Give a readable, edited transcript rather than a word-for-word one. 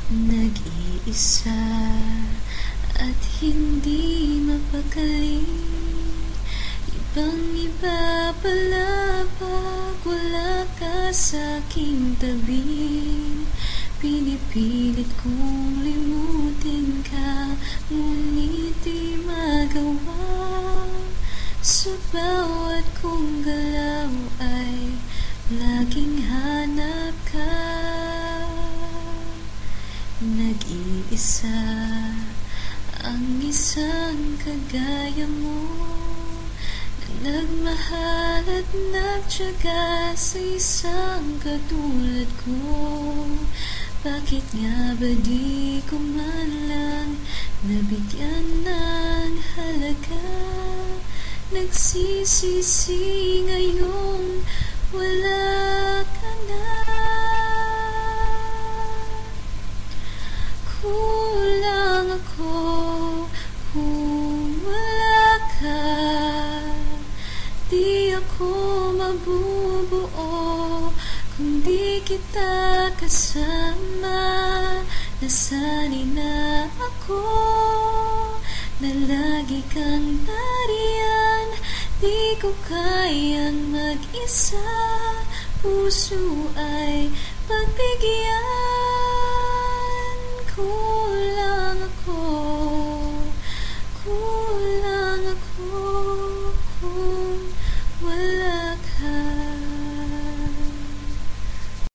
Nag-iisa at hindi mapakali, ibang-iba pala pag wala ka sa'king tabi. Pinipilit kong limutin ka, ngunit di magawa. Sa bawat kong galaw ay laging hanap ka. Nag-iisa ang isang kagaya mo, na nagmahal at nagtiyaga sa isang katulad ko. Bakit nga ba di ko man lang nabigyan ng halaga? Nagsisisi ngayong wala ka na. Kulang ako kung wala ka, di ako mabubuo kung di kita kasama. Nasanay na ako na lagi kang nariyan, di ko kayang mag-isa. Puso ay pagbigyan, kulang